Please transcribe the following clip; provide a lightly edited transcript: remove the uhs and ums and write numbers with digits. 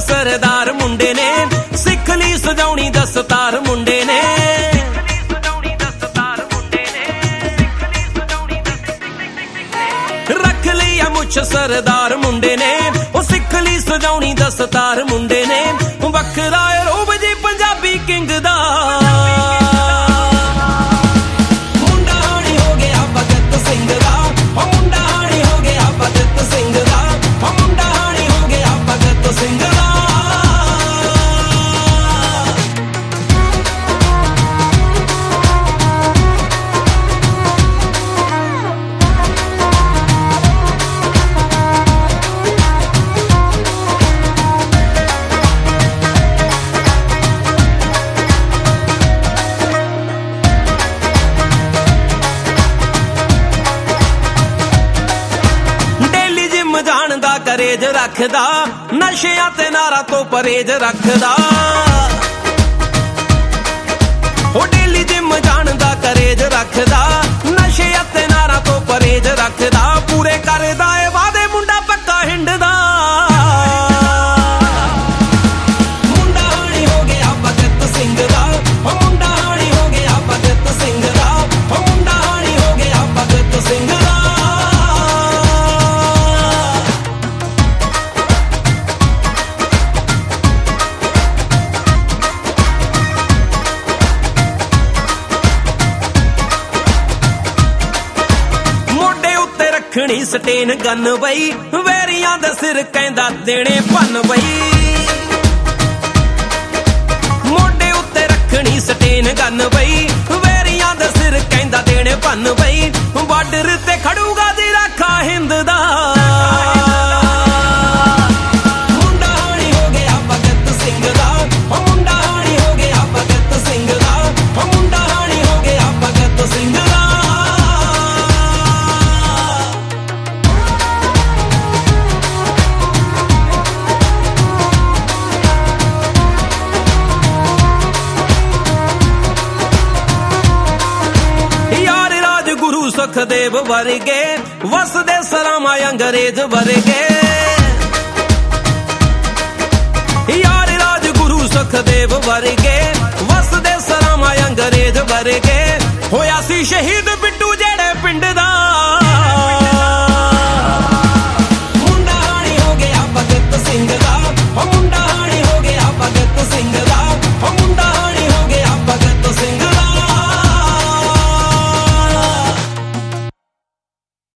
सरदार मुंडे ने, सिख ली सजाउणी दस्तार मुंडे ने। रख लिया मुछ सरदार मुंडे ने, ओ सिख ली सजाउणी दस्तार मुंडे ने। वखरा रूप जी पंजाबी किंग दा, मुंडा हाणी हो गया भगत सिंह दा, ओ मुंडा हाणी हो गया भगत सिंह दा, ओ मुंडा हाणी हो गया भगत सिंह दा। करेज रखदा, नशियां ते नारा तो परहेज रखदा। ओ डेली जिम जान दा करेज रखदा, नशियां ते नारा तो परहेज रखदा। पूरे करदा ए वादे मुंडा पक्का हिंडदा। मुंडा हाणी हो गया भगत सिंह दा, ओ मुंडा हाणी हो गया भगत सिंह दा, ओ मुंडा हाणी हो गया भगत सिंह दा। रखनी स्टेन गन बई, वैरियां दे सिर कहंदा देने भन बई। मोढे उत्ते रखनी स्टेन गन बई, वैरियां दे सिर कहंदा देने भन बई। बार्डर ते खड़ूगा दी राखा हिंद दा। मुंडा हाणी हो गया भगत सिंह दा, ओ मुंडा हाणी हो गया भगत सिंह दा, ओ मुंडा हाणी हो गया भगत सिंह दा। सुखदेव वर्गे वसदे सरामा अंग्रेज वर्गे, यार राजगुरु सुखदेव वर्गे वसदे सरामा अंग्रेज वर्गे। होया सी शहीद